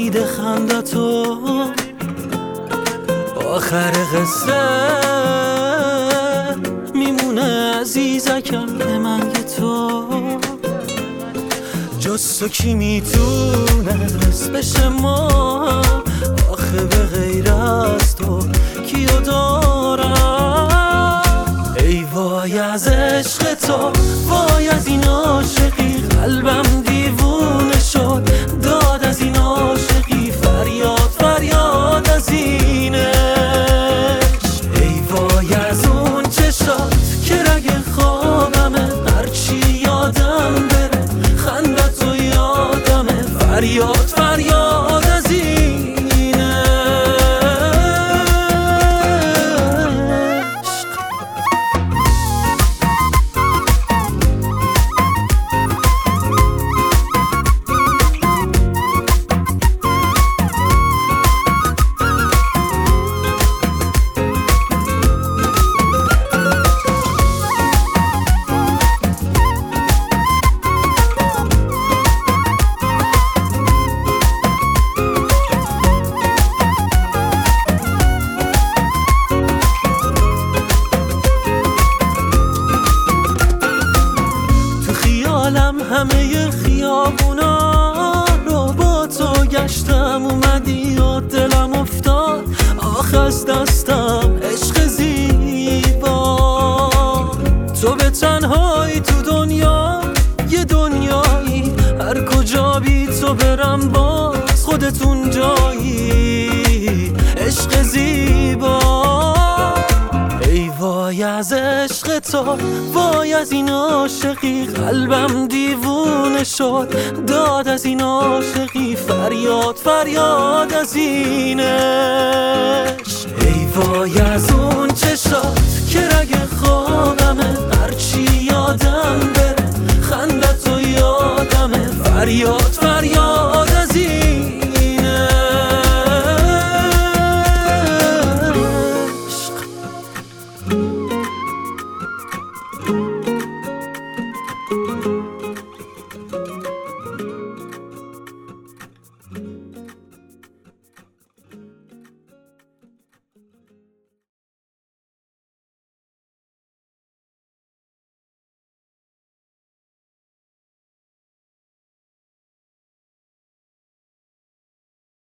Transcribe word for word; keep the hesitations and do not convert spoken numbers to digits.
امید خندتو آخر قصه میمونه عزیزکم به منگ تو. جز تو کی میتونست بشه ما، آخه به غیر از تو کیو دارم. ای وای از عشق تو، وای از این عاشقی، قلبم دیوونه شد داد از این عاشقی، فریاد فریاد از این عشق. ای وای از اون چشات که رگ خوابمه، هرچی یادم بره خندت و یادمه، فریاد فریاد از این همه خیابونا رو با تو گشتم، اومدی و دلم افتاد آخ از دستم عشق زیبا. تو به تنهایی تو دنیا یه دنیایی، هر کجا بی تو برم باز خودتون جایی، عشق زیبا. ای وای از عشق تو، وای از این عاشقی، قلبم دیوونه شد داد از این عاشقی، فریاد فریاد از این عشق. ای وای از اون چشات که رگ خوابمه، هرچی یادم بره خندت و یادمه، فریاد فریاد از این